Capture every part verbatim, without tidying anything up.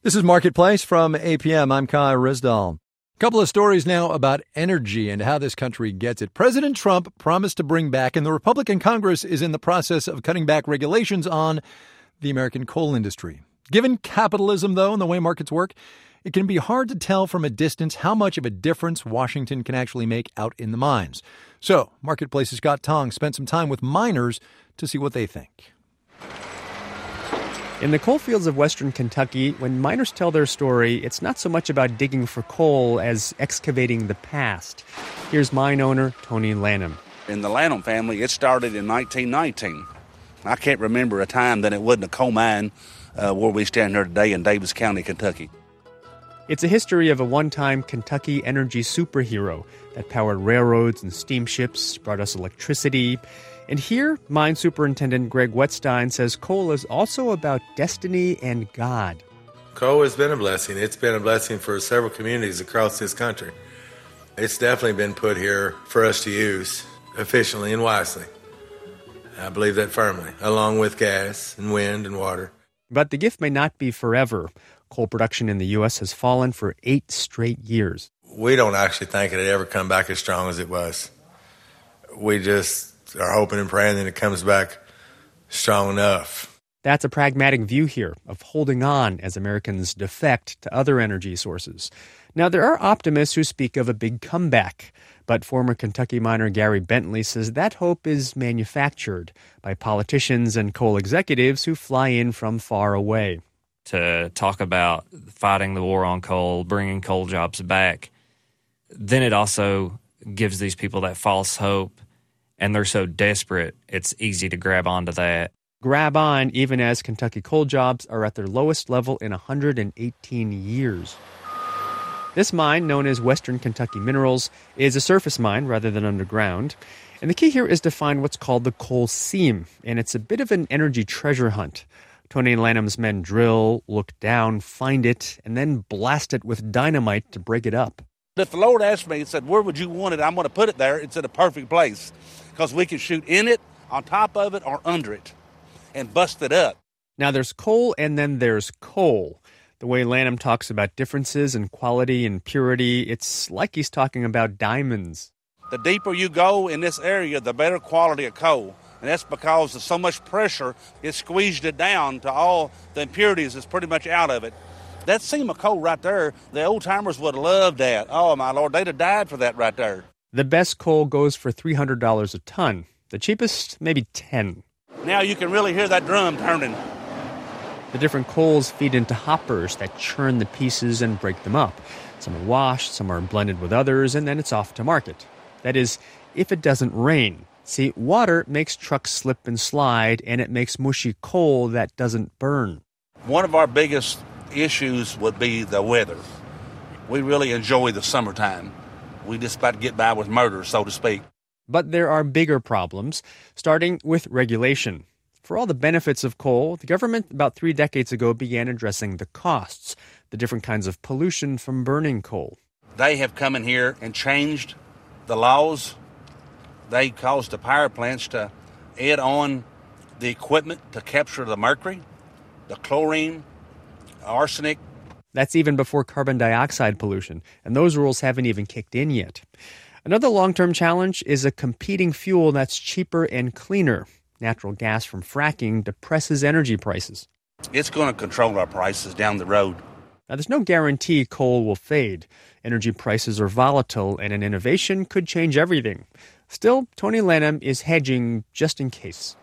This is Marketplace from A P M. I'm Kai Risdall. A couple of stories now about energy and how this country gets it. President Trump promised to bring back, and the Republican Congress is in the process of cutting back regulations on the American coal industry. Given capitalism, though, and the way markets work, it can be hard to tell from a distance how much of a difference Washington can actually make out in the mines. So, Marketplace's Scott Tong spent some time with miners to see what they think. In the coal fields of western Kentucky, when miners tell their story, it's not so much about digging for coal as excavating the past. Here's mine owner Tony Lanham. In the Lanham family, it started in nineteen nineteen. I can't remember a time that it wasn't a coal mine uh, where we stand here today in Davis County, Kentucky. It's a history of a one-time Kentucky energy superhero that powered railroads and steamships, brought us electricity. And here, mine superintendent Greg Wetstein says coal is also about destiny and God. Coal has been a blessing. It's been a blessing for several communities across this country. It's definitely been put here for us to use efficiently and wisely. I believe that firmly, along with gas and wind and water. But the gift may not be forever. Coal production in the U S has fallen for eight straight years. We don't actually think it'd ever come back as strong as it was. We just are hoping and praying that it comes back strong enough. That's a pragmatic view here of holding on as Americans defect to other energy sources. Now, there are optimists who speak of a big comeback, but former Kentucky miner Gary Bentley says that hope is manufactured by politicians and coal executives who fly in from far away. To talk about fighting the war on coal, bringing coal jobs back, then it also gives these people that false hope, and they're so desperate, it's easy to grab onto that. Grab on even as Kentucky coal jobs are at their lowest level in one hundred eighteen years. This mine, known as Western Kentucky Minerals, is a surface mine rather than underground. And the key here is to find what's called the coal seam, and it's a bit of an energy treasure hunt. Tony Lanham's men drill, look down, find it, and then blast it with dynamite to break it up. If the Lord asked me and said, where would you want it? I'm going to put it there. It's in a perfect place because we can shoot in it, on top of it, or under it and bust it up. Now, there's coal and then there's coal. The way Lanham talks about differences in quality and purity, it's like he's talking about diamonds. The deeper you go in this area, the better quality of coal. And that's because of so much pressure, it squeezed it down to all the impurities that's pretty much out of it. That seam of coal right there, the old-timers would have loved that. Oh, my Lord, they'd have died for that right there. The best coal goes for three hundred dollars a ton. The cheapest, maybe ten dollars. Now you can really hear that drum turning. The different coals feed into hoppers that churn the pieces and break them up. Some are washed, some are blended with others, and then it's off to market. That is, if it doesn't rain. See, water makes trucks slip and slide, and it makes mushy coal that doesn't burn. One of our biggest issues would be the weather. We really enjoy the summertime. We just about to get by with murder, so to speak. But there are bigger problems, starting with regulation. For all the benefits of coal, the government about three decades ago began addressing the costs, the different kinds of pollution from burning coal. They have come in here and changed the laws. They caused the power plants to add on the equipment to capture the mercury, the chlorine, arsenic. That's even before carbon dioxide pollution, and those rules haven't even kicked in yet. Another long-term challenge is a competing fuel that's cheaper and cleaner. Natural gas from fracking depresses energy prices. It's going to control our prices down the road. Now, there's no guarantee coal will fade. Energy prices are volatile, and an innovation could change everything. Still, Tony Lanham is hedging just in case.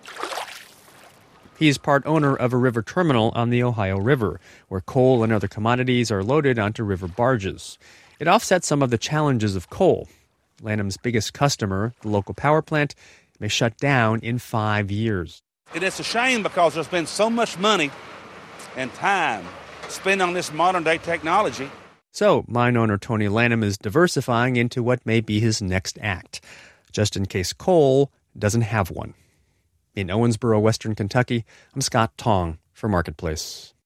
He is part owner of a river terminal on the Ohio River, where coal and other commodities are loaded onto river barges. It offsets some of the challenges of coal. Lanham's biggest customer, the local power plant, may shut down in five years. And it's a shame because there's been so much money and time spent on this modern-day technology. So, mine owner Tony Lanham is diversifying into what may be his next act, just in case coal doesn't have one. In Owensboro, Western Kentucky, I'm Scott Tong for Marketplace.